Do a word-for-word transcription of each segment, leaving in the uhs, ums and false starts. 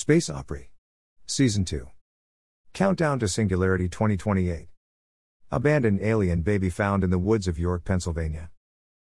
Space Opry. Season two. Countdown to Singularity twenty twenty-eight. Abandoned alien baby found in the woods of York, Pennsylvania.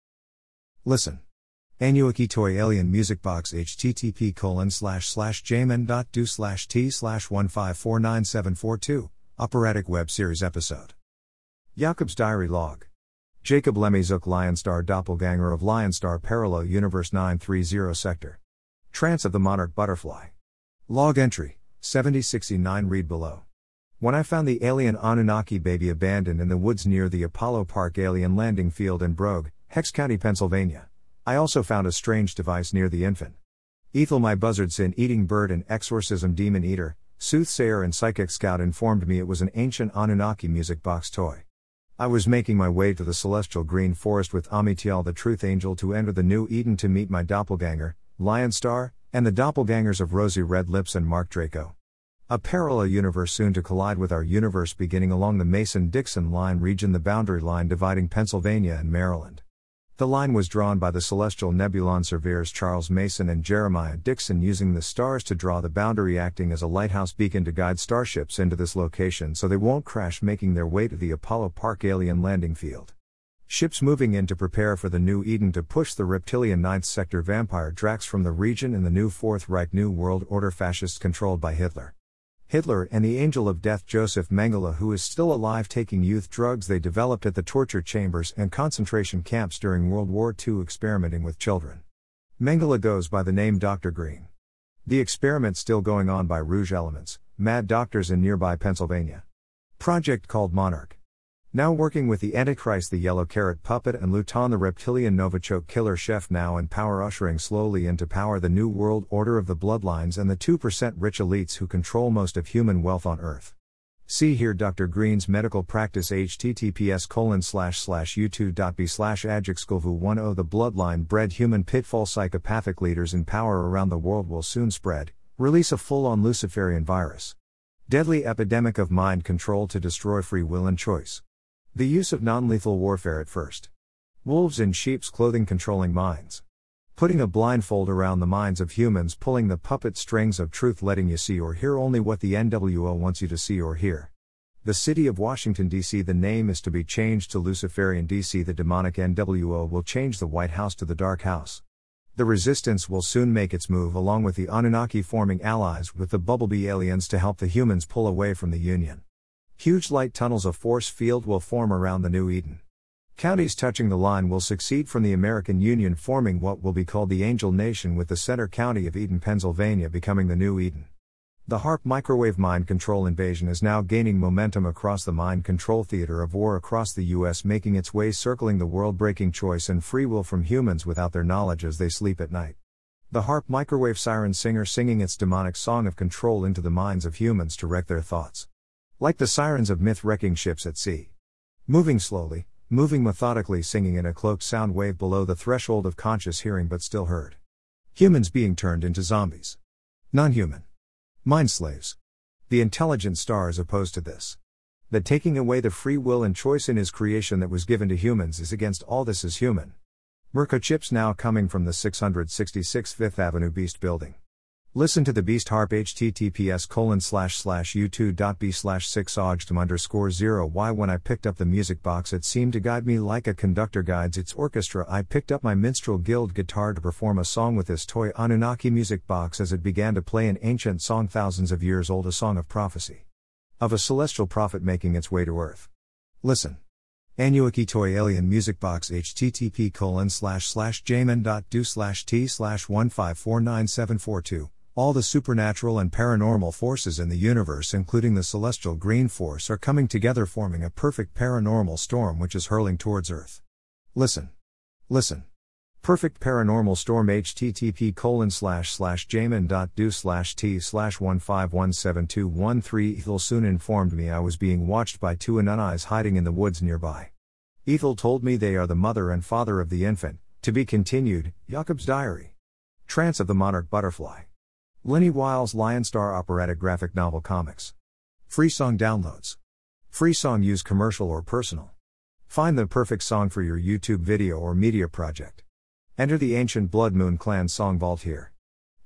Listen. Anuaki toy alien music box http colon slash slash jmen.do slash t slash one five four nine seven four two. Operatic web series episode. Jakob's diary log. Jacob Lemmy Zook Lionstar doppelganger of Lionstar parallel universe nine three zero sector. Trance of the monarch butterfly. Log entry, seventy sixty-nine read below. When I found the alien Anunnaki baby abandoned in the woods near the Apollo Park alien landing field in Brogue, Hex County, Pennsylvania, I also found a strange device near the infant. Ethel, my buzzard sin-eating bird and exorcism demon eater, soothsayer and psychic scout, informed me it was an ancient Anunnaki music box toy. I was making my way to the celestial green forest with Amityal the truth angel to enter the New Eden to meet my doppelganger, Lionstar, and the doppelgangers of Rosie Red Lips and Mark Draco. A parallel universe soon to collide with our universe beginning along the Mason-Dixon line region, the boundary line dividing Pennsylvania and Maryland. The line was drawn by the celestial nebulon surveyors Charles Mason and Jeremiah Dixon, using the stars to draw the boundary, acting as a lighthouse beacon to guide starships into this location so they won't crash, making their way to the Apollo Park alien landing field. Ships moving in to prepare for the New Eden to push the reptilian ninth Sector vampire Drax from the region and the new Fourth Reich New World Order fascists controlled by Hitler. Hitler and the angel of death Joseph Mengele, who is still alive, taking youth drugs they developed at the torture chambers and concentration camps during World War Two, experimenting with children. Mengele goes by the name Doctor Green. The experiment still going on by Rouge Elements, mad doctors in nearby Pennsylvania. Project called Monarch. Now working with the Antichrist, the Yellow Carrot puppet, and Luton the reptilian Novichok killer chef, now in power, ushering slowly into power the New World Order of the bloodlines and the two percent rich elites who control most of human wealth on Earth. See here Doctor Green's medical practice https colon slash slash u2.b slash adjexculvu10. The bloodline bred human pitfall psychopathic leaders in power around the world will soon spread, release a full-on Luciferian virus. Deadly epidemic of mind control to destroy free will and choice. The use of non-lethal warfare at first. Wolves in sheep's clothing controlling minds. Putting a blindfold around the minds of humans, pulling the puppet strings of truth, letting you see or hear only what the N W O wants you to see or hear. The city of Washington, D C The name is to be changed to Luciferian D C The demonic N W O will change the White House to the Dark House. The resistance will soon make its move along with the Anunnaki, forming allies with the Bumblebee aliens to help the humans pull away from the Union. Huge light tunnels of force field will form around the New Eden. Counties touching the line will succeed from the American Union, forming what will be called the Angel Nation, with the center county of Eden, Pennsylvania, becoming the New Eden. The HAARP microwave mind control invasion is now gaining momentum across the mind control theater of war across the U S, making its way circling the world, breaking choice and free will from humans without their knowledge as they sleep at night. The HAARP microwave siren singer singing its demonic song of control into the minds of humans to wreck their thoughts. Like the sirens of myth wrecking ships at sea. Moving slowly, moving methodically, singing in a cloaked sound wave below the threshold of conscious hearing but still heard. Humans being turned into zombies. Non-human. Mind slaves. The intelligent star is opposed to this. That taking away the free will and choice in his creation that was given to humans is against all this is human. Mirko chips now coming from the six sixty-six Fifth Avenue Beast building. Listen to the Beast HAARP https colon slash slash u2.b slash six ojdm underscore zero. Why when I picked up the music box it seemed to guide me like a conductor guides its orchestra. I picked up my Minstrel Guild guitar to perform a song with this toy Anunnaki music box as it began to play an ancient song, thousands of years old, a song of prophecy. Of a celestial prophet making its way to Earth. Listen. Anuaki toy alien music box http colon slash slash jmen.do slash t slash one five four nine seven four two. All the supernatural and paranormal forces in the universe, including the celestial green force, are coming together, forming a perfect paranormal storm which is hurling towards Earth. Listen. Listen. Perfect paranormal storm http colon slash slash jmen.do slash t slash one five one seven two one three. Ethel soon informed me I was being watched by two Anunnais hiding in the woods nearby. Ethel told me they are the mother and father of the infant. To be continued, Jakob's diary. Trance of the monarch butterfly. Lenny Wiles Lionstar operatic graphic novel comics. Free song downloads. Free song use commercial or personal. Find the perfect song for your YouTube video or media project. Enter the Ancient Blood Moon Clan Song Vault here.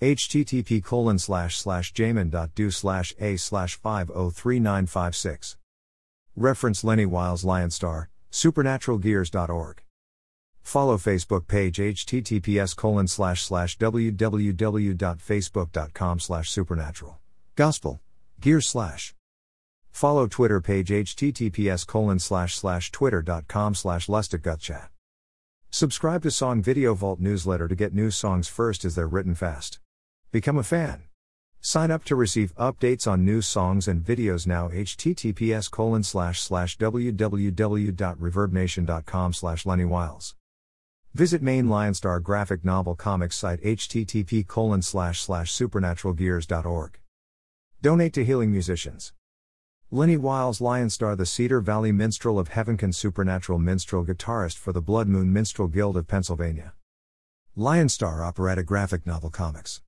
http colon slash slash jamin.do slash a slash five oh three nine five six. Reference Lenny Wiles Lionstar, supernatural gears dot org. Follow Facebook page https colon slash slash www.facebook.com slash supernatural. Gospel. Gears slash. Follow Twitter page https colon slash slash twitter.com slash lustigutchat. Subscribe to Song Video Vault newsletter to get new songs first as they're written fast. Become a fan. Sign up to receive updates on new songs and videos now https colon slash slash www.reverbnation.com slash Lenny Wiles. Visit main Lionstar graphic novel comics site http colon slash slash supernaturalgears.org. Donate to healing musicians. Lenny Wiles Lionstar, the Cedar Valley Minstrel of Heavenkin, supernatural minstrel guitarist for the Blood Moon Minstrel Guild of Pennsylvania. Lionstar Operetta Graphic Novel Comics.